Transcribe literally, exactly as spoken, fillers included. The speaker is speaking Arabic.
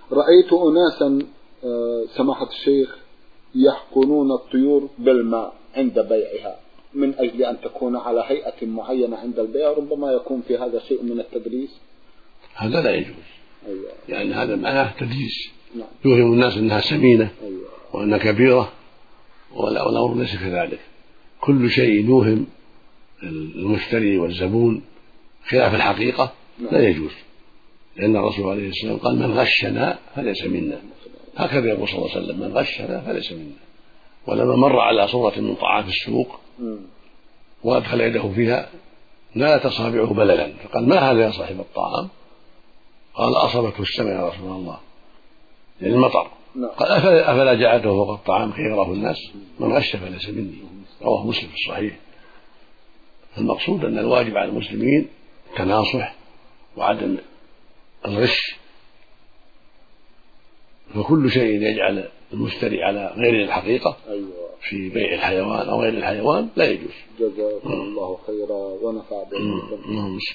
رأيت أناسا سماحة الشيخ يحقنون الطيور بالماء عند بيعها من أجل أن تكون على هيئة معينة عند البيع، ربما يكون في هذا شيء من التدريس. هذا لا يجوز. أيوة. يعني هذا معناه تدريس. نعم. يوهم الناس أنها سمينة. أيوة. وأنها كبيرة، والأمر ليس كذلك. كل شيء يوهم المشتري والزبون خلاف الحقيقة نعم. لا يجوز، لأن الرسول عليه الصلاة والسلام قال من غشنا فليس منا. هكذا يقول صلى الله عليه وسلم من غشنا فليس منا. ولما مر على صورة من طعام في السوق وأدخل يده فيها نالت أصابعه بللا، فقال ما هذا يا صاحب الطعام؟ قال أصابته السماء يا رسول الله، يعني المطر. قال أفلا جعلته فوق الطعام خيره الناس؟ من غش فليس مني. رواه مسلم في الصحيح. المقصود أن الواجب على المسلمين التناصح وعدم الغش، فكل شيء يجعل المشتري على غير الحقيقة في بيع الحيوان أو غير الحيوان لا يجوز. جزاكم الله خيرا ونفع بكم.